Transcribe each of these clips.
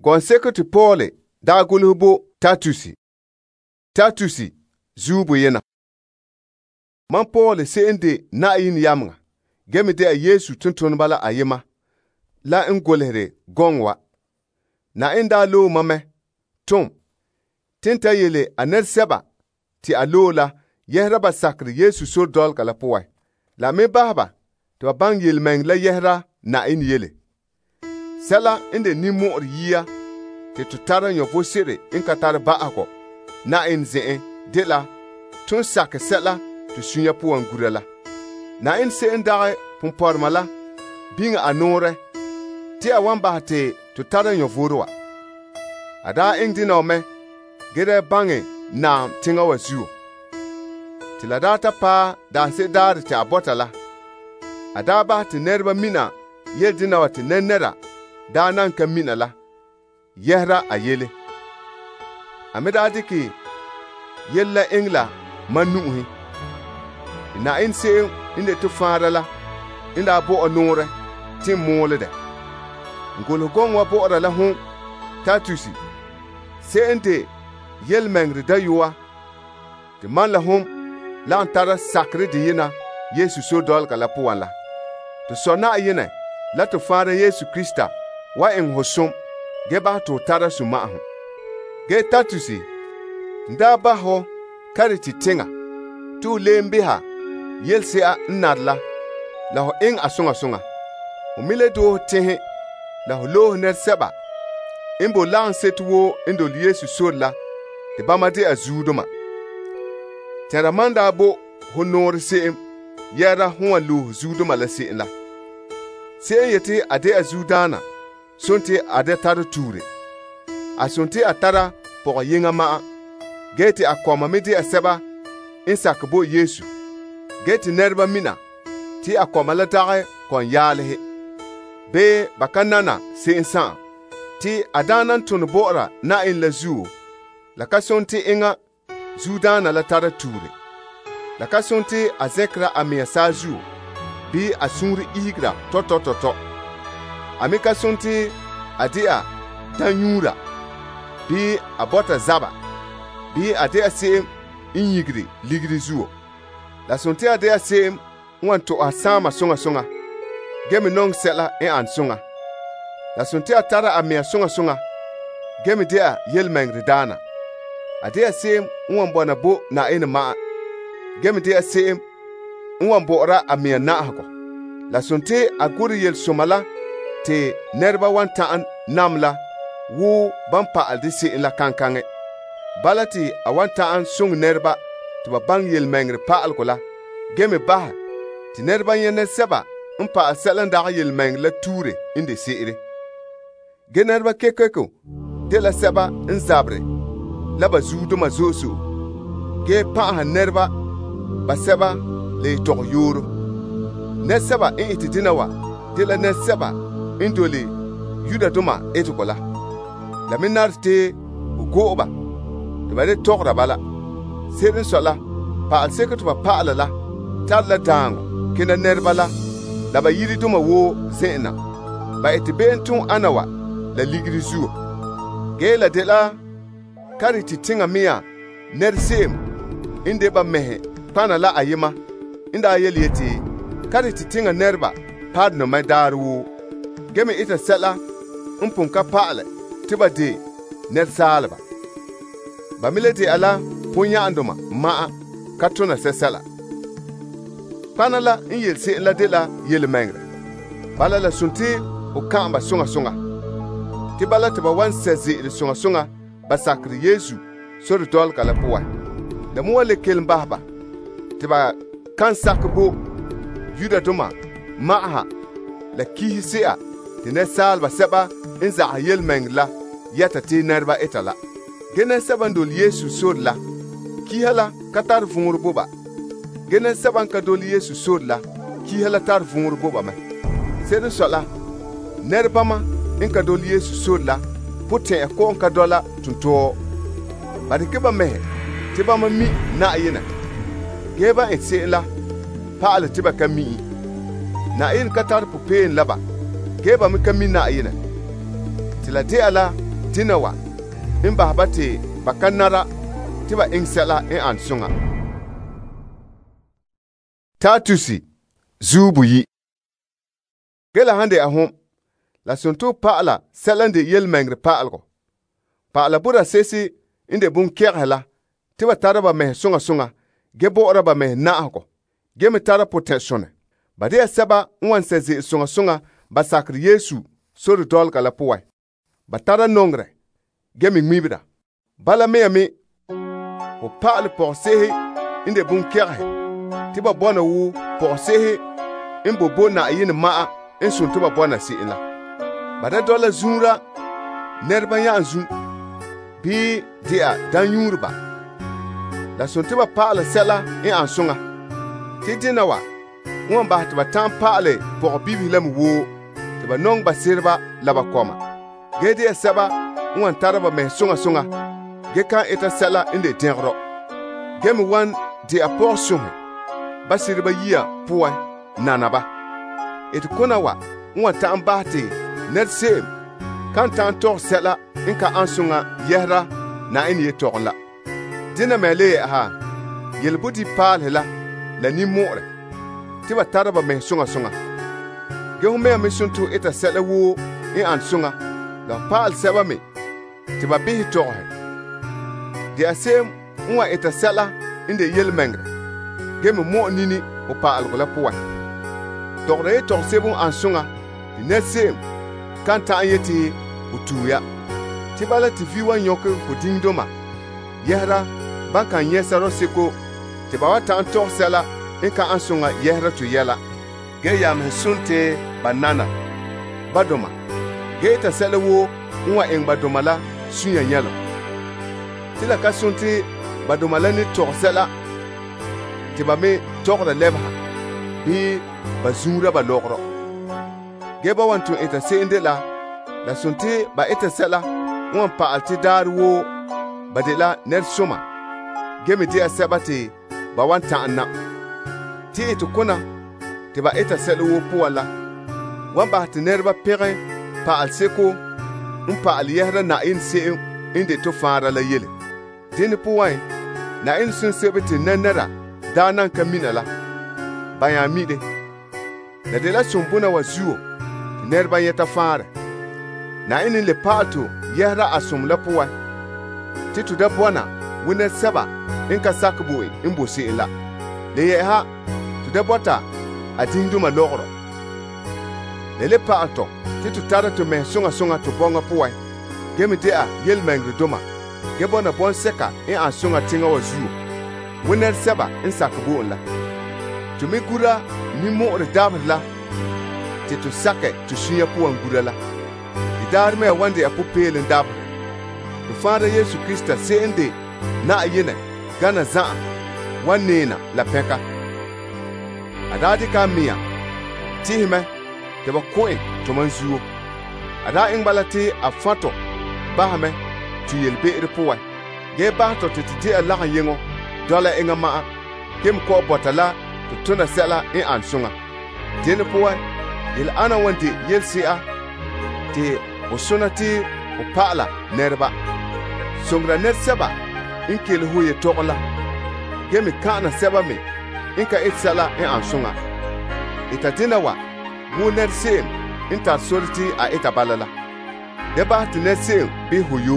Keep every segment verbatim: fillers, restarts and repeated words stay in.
gon seke ti Paul da gulhubo Tatusi. Tatusi zubu yena. Man Paul se inde na yin yamnga. Gemi de a Yesu tuntun bala ayema. La in gulhere gongwa. Na inda lo mame. Tum. Tinta yele aner seba. Ti alola yehra ba sakri Yesu sur dol kala puwai. La me bahaba. Ti wa bang yel meng la yehra na in yele. Sela inde ni mo'or yia. Ti tutara nyovo sire in katara ba ako. Na in ze'en de la. Tun sak sela tu sunya puwan gurela. Na in se in dage pumporma la. Binga anore. Ti awan ba te tutara nyovo ruwa. Ada ing dina ome. Gede bange na tinga wa zuo. Ti la data pa da se dar ti abota la. Ada ba ti nerba mina yel dina wa ti nenera da nan ka mina la. Yehra a yele. Amida diki yella ingla manuhi. Na in se inde tu fara la. Inda bo onore ti mole de. Ngolo gongwa bo ora la hun Tatusi. Se inde yel mengri da yuwa. Ti man la hum la antara sakri di yina Yesu so dol ka la puwan la. Ti sona yina la tu fara Yesu Krista wa en hosum geba to tara su ma'ahu. Ge Tatusi nda ba ho kari ti tinga tu lembi ha yel se a nnadla la ho ing asunga sunga. Umile do tehe la ho lo ner seba imbo lan setuwo indo Yesu so la te bamade azuduma. Tera manda bo honor se'im yara huwa lu zuduma la se'in la. Se yete ade azudana sonte ade tara ture. Asonte atara por yinga maa. Gete akoma mede aseba insakbo Yesu. Gete nerba mina ti akoma la dage kon yalehe. Be bakanana se'in san ti adanan tun bora na in la zuo. La kasonte inga zudana la tara ture. La kasonte azekra amia sazu bi asunri igra to to to to. Ami kasonte adia danyura bi abota zaba bi adia sem inyigri ligri zuo. La sonte adia sem wanto asama songa songa. Gemi nong sela e an songa. La sonte atara amia songa songa. Gemi dia yel mengri dana. Adia sem uwan bona bo na ina maa. Gemi dia sem uwan bo ora amia na hako. La sonte aguri yel somala te nerba wan taan namla wu bampa aldisi in la kankange. Balati a wan taan sung nerba tuba bang yel mengri pa alkola. Gemi baha ti nerba yene seba umpa aselan daga yel meng la ture inde seire. Ge nerba kekeko de la seba nzabre. Laba zudu ma zoso. Ge paha nerba ba seba le tok yoro. Ne seba in iti dinawa. De la ne seba indole yuda duma etukola. La minar te ugoba. De ba de tok rabala. Serin sola. Pa al seke tuba pa alala. Tad la dango. Kena nerba la. Laba yiri duma wo zena. Ba iti bentun anawa. La ligri zuo. Ge la de la kari ti tinga mia ner sem inde ba mehe pana la ayema inda ayeli yeti kari ti tinga nerba pad no mai daru gemi ita sela umpun ka pale tiba de ner salba ba milete ala punya andoma ma katuna sesela pana la in se la de la yel mengre bala la sunti o kamba sunga sunga tibala tiba wan sezi sunga sunga basakri Yesu sori dol kala puwa. Da muwa le kel mbahba. Tiba kan sakbo yuda duma maaha la kihi sea tine salba seba inza ayel mengla yata ti nerba etala. Gene seba ndol Yesu sori la kihala katar fungur boba. Gene seba nkadol Yesu sori la kihala tar fungur boba me. Sede sola nerba ma inkadol Yesu sori la putin ko nka dola tunto bari keba mehe tiba ma mi na yina geba etse la pa ala tiba ka mi na yin katar pupen laba geba mi ka mi na yina tila de ala dina wa in ba ba te ba kanara ti ba ing sela in an sunga. Tatusi zubu yi. Gela hande ahom la suntu paala selande yel mengre paalgo. Paala bura sesi inde bun kerhela ti ba tara ba meh sunga sunga ge bora ba meh naago ge me tara protection. Ba de seba nwan sezi sunga sunga ba sakri Yesu sori dol kala puwai. Ba tara nongre ge mi mibida. Bala me me o paale por sehi inde bun kerhe ti ba bona wu por sehi in bobo na yin maa in suntu ba bona si ila. Ba da dola zunra nerba ya zun bi dia dan yurba la suntu ba paale sela in an sunga ti dina wa ngom ba ta tan paale por bibi lam wo ti ba nong ba sirba la ba koma ge dia seba ngwan taraba me sunga sunga ge kan eta sela inde tenro ge mi wan di aportion ba sirba yia puwa nanaba et kona wa ngwan ta ambate net sem kan tan tor sela inka ansunga yehra na ini yetorla dina mele ha yelbudi pal hela la ni more ti ba taraba me sunga sunga ge hume me suntu eta sela wo in ansunga la pal seba me ti ba bihi torhe di asem ngwa eta sela inde yel mengre ge me mo nini o pal ko la puwa tore tor sebun ansunga di net sem kan ta yeti utuya ti bala ti fi wan yoke ko dingdoma yehra bankan yesaro seko ti ba wata tor sela in ka ansunga yehra tu yela ge yam sunte banana badoma ge ta sela wo nwa en badoma la sunya yelo ti la ka sunte badoma la ni tor sela ti ba me tor da lebha bi bazura ba logro ge ba wantu eta se inde la la sunte ba eta sela wan pa alti darwo badela ner suma ge me dia sabati ba wanta anna ti eto kuna ti ba eta sela wo puwala wan ba ti nerba pere pa alseko un pa aliyahra na in se inde to fara la yele dini puwai na in sun sebeti nanara danan kaminala bayamide la de la sumbuna wa zuo nerba yeta fara na in le pato yahra asum la puwai titu da bona wuna saba in ka sakbu in bosi ila le ye ha tu da bota adinduma logro le le pato titu tara to me sunga sunga to bonga puwai gemi dia yel mengri doma ge bona bon seka in asunga tinga wa zuo wuna saba in sakbu la tu me gura ni mo de dabla titu sake tu sunya puwan gura la idar me wande apu pelen dab the father Yesu Krista sende na yene gana za wanena la peka adadi kamia tihme te ba koin to manzuo ada ingbalati afato bahame tu yelbe repoa ge ba to titi ala yengo dola inga ma kem ko botala to tuna sela in ansunga dene poa il ana wande yelsia te osonati o pala nerba songra ner seba inkel huye tokola gemi kana seba me inka etsala in ansunga itatina wa mu ner sem inta sorti a etabalala deba tiner sem bi huyo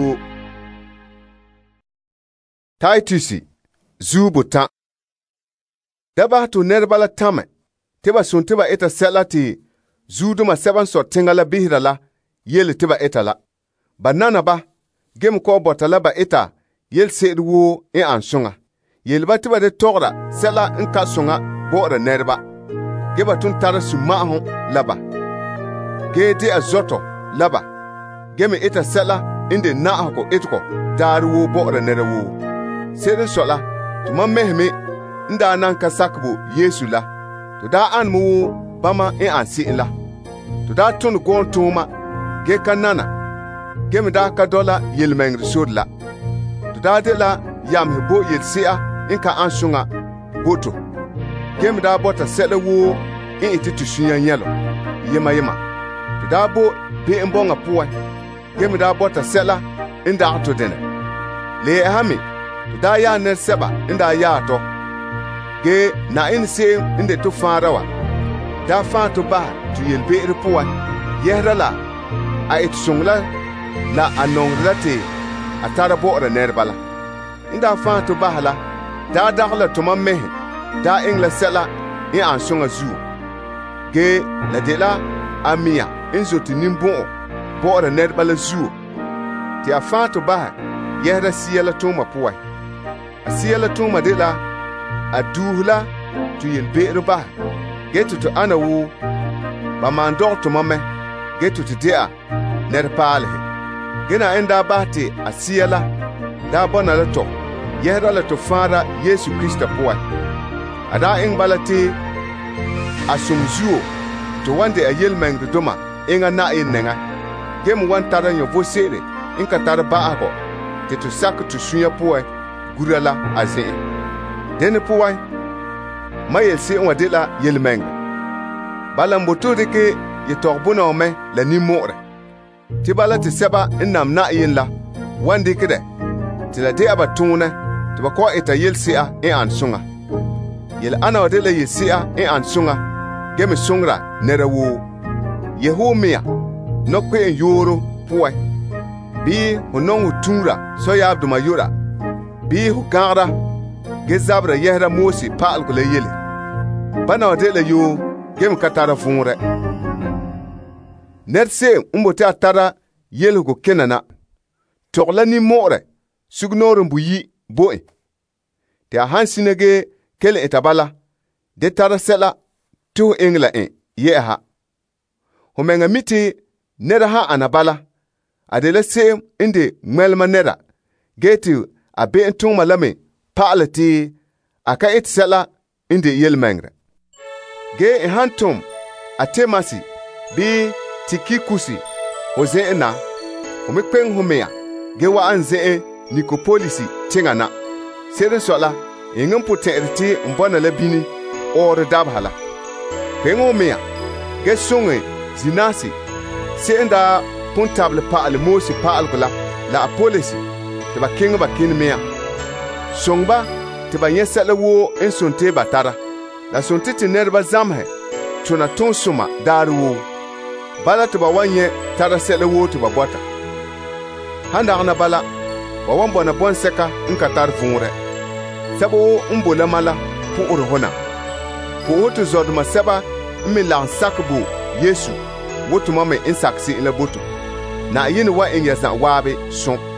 taitusi zubuta deba tu nerbala tame teba suntiba eta selati zuduma seban so tingala bihirala yel tiba etala banana ba gem ko botala ba eta yel sedwo e ansunga yel ba tiba de togra sela in ka sunga bora nerba geba tun tara suma ho laba gede azoto laba gemi eta sela inde na ko etko darwo bora nerwo sedin sola tuma mehme nda nan ka sakbu Yesu la to da an mu bama e ansi la to da tun gon tuma ge kanana ge mi da ka dola yelmeng risodla to da de la yam hebo yelsia in ka ansunga boto ge mi da bota sele wo in iti tusunya nyelo yema yema to da bo be mbonga puwa gemi da bota sela inda to dene le hami da ya ne seba inda ya to ge na in se inde to farawa da fa to ba tu yel be repoa yehrala a it sungla la anong late atara bo re nerbala inda fa to bahala da dagla to mamme da ingla sela in an sunga zu ge la de la amia inzo tinimbo bo re nerbala zu ti afa to ba yehra siela to mapoa asiela to madela aduhla tu yel be ba getu to anawu ba mandor to mamme getu to dia nerpale gena enda bate asiela da bona la to yehra la to fara Yesu Krista poa ada ing balati asumzuo to wande a yelmeng de doma inga na inenga gem wan tara nyo vosere inka tara ba ako te to sak to suya poa gurala aze dene poa mayel se on de la yelmeng balamboto de ke ye torbona me la ni more ti bala ti seba innam na yin la wandi kide ti la de abatuna ti ba ko eta yel sia e an sunga yel ana wade la yel sia e an sunga gemi sungra nerawo yehomia no kwe yoro puai bi honongu tunra so ya abdu mayura bi hu gara gezabra yehra mosi paal ko le yele bana wade la yo gemi katara funre nerse umbote atara yel ko kenana tokla ni more sugnorum buyi boy te hansinege kele etabala de tara sela tu engla en yeha homenga miti nera ha anabala adele se inde melma nera geti abe entuma lame palati aka et sela inde yelmengre ge e hantum atemasi bi tikikusi hoze ena homekpeng homea ge wa anze e nikopolisi tingana sere sola engam potenti mbona labini or dabhala pengo mea ge sunge zinasi senda puntable pa al mosi pa al kula la polisi te ba kinga ba kin mea songba te ba yesa la wo en sonte batara la sonte te nerba zamhe tuna tonsuma daru bala te ba wanye tara sele wo te ba bota handa na bala ba wambo na bon seka nka tar funre sabo umbola mala pu urhona pu otu zodma seba mi lan sakbu Yesu wotu mame insaksi ila botu na yini wa in yasa wabe son